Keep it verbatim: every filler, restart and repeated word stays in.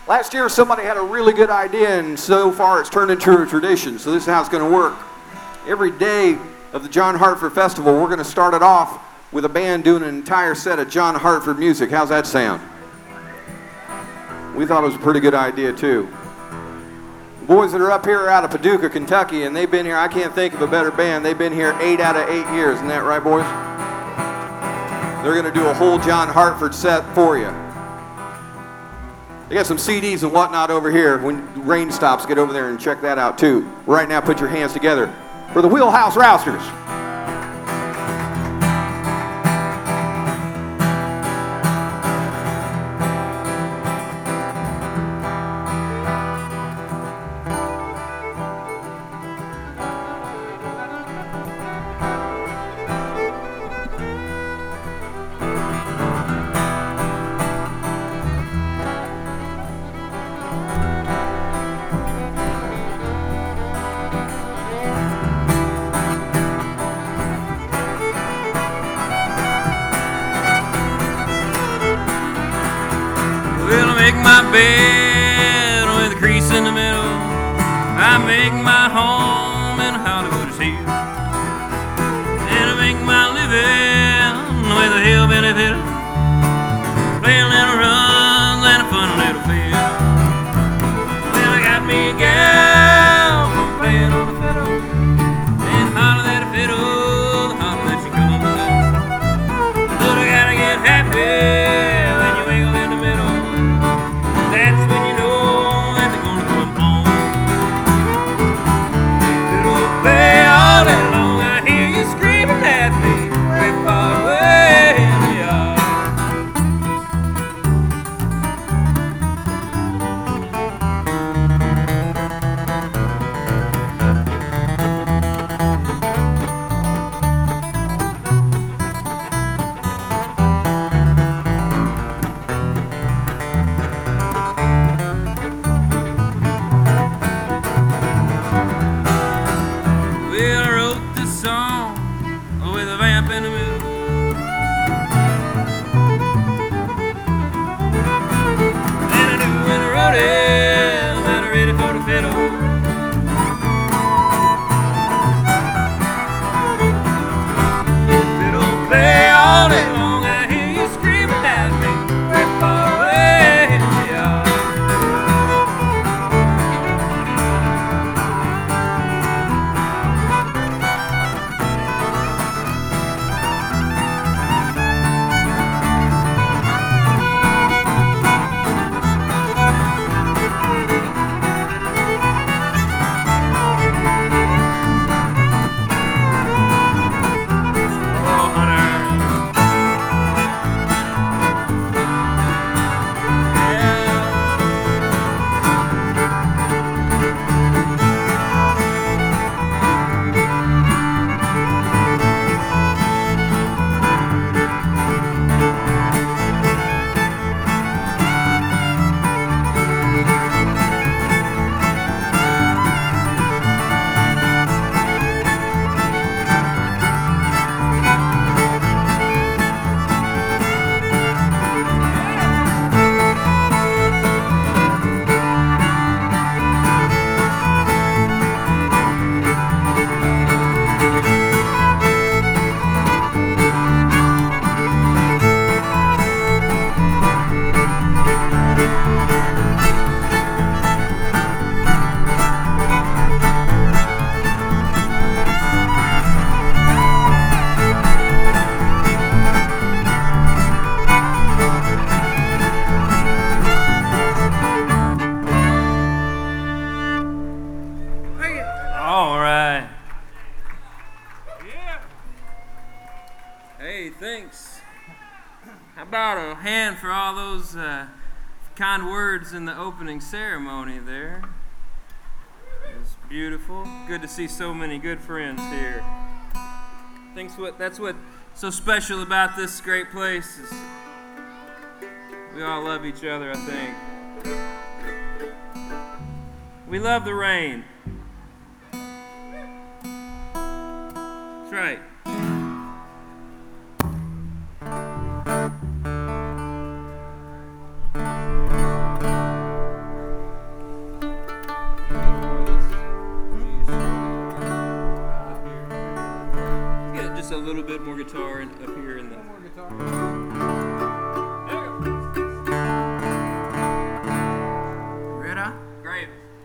Last year, somebody had a really good idea, and so far it's turned into a tradition. So this is how it's going to work. Every day of the John Hartford Festival, we're going to start it off with a band doing an entire set of John Hartford music. How's that sound? We thought it was a pretty good idea, too. The boys that are up here are out of Paducah, Kentucky, and they've been here, I can't think of a better band. They've been here eight out of eight years. Isn't that right, boys? They're going to do a whole John Hartford set for you. They got some C Ds and whatnot over here. When rain stops, get over there and check that out too. Right now, put your hands together for the Wheelhouse Rousters. Bed with a crease in the middle. I make my home in Hollywood's Hills, and I make my living with a hillbilly fiddle, playing little runs and a fun little field. Well, I got me a gal from playing on the fiddle, and holler that a fiddle, holler that she come along. But I gotta get happy. For all those uh, kind words in the opening ceremony there. It's beautiful. Good to see so many good friends here. Thanks what that's what so special about this great place is we all love each other, I think. We love the rain. That's right. a little bit more guitar in, up here in the. More guitar.